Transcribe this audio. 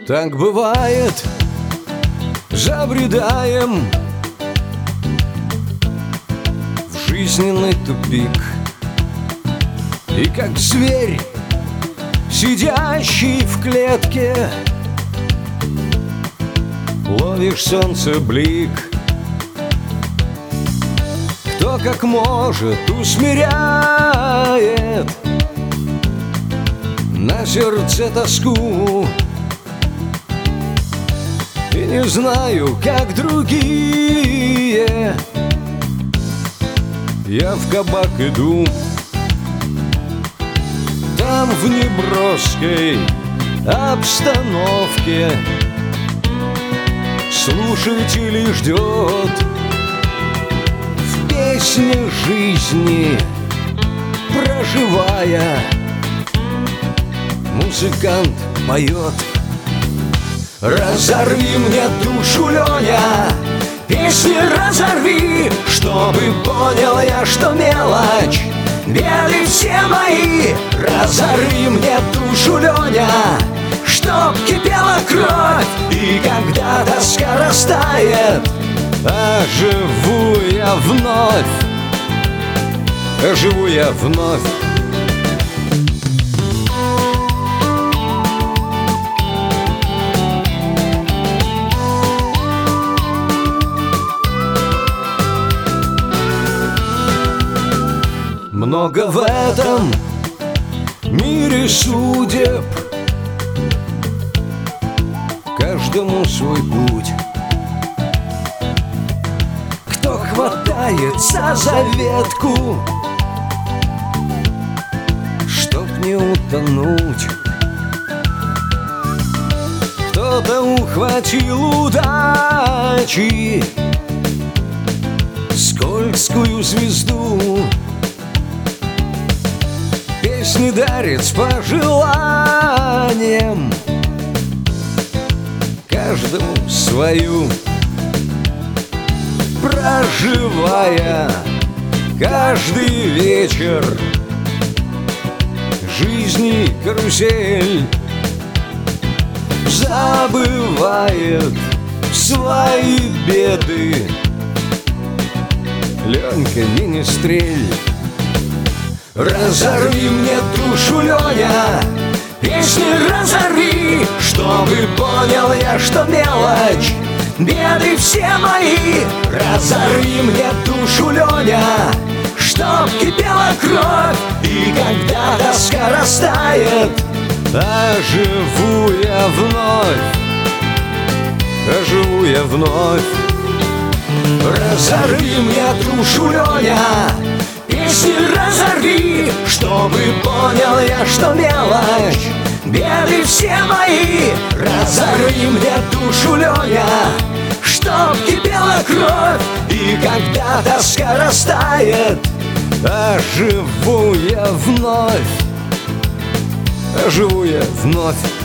Так бывает, забредаем в жизненный тупик, и как зверь, сидящий в клетке, ловишь солнце блик. Кто как может усмиряет на сердце тоску. И не знаю, как другие, я в кабак иду. Там в неброской обстановке слушатель ждет. В песне жизни проживая, музыкант поет: разорви мне душу, Леня, песни разорви, чтобы понял я, что мелочь, беды все мои. Разорви мне душу, Леня, чтоб кипела кровь, и когда тоска растает, оживу я вновь, оживу я вновь. Много в этом мире судеб, каждому свой путь. Кто хватается за ветку, чтоб не утонуть. Кто-то ухватил удачи скользкую звезду, песни дарит с пожеланием, каждому свою, проживая каждый вечер жизни карусель, забывает свои беды. Ленька, не стрель. Разорви мне душу, Леня, песни разорви, чтобы понял я, что мелочь, беды все мои. Разорви мне душу, Леня, чтоб кипела кровь, и когда тоска растает, оживу я вновь, оживу я вновь. Разорви мне душу, Леня, песни разорви, чтобы понял я, что мелочь, беды все мои. Разорви мне душу, Леня, чтоб кипела кровь, и когда тоска растает, оживу я вновь, оживу я вновь.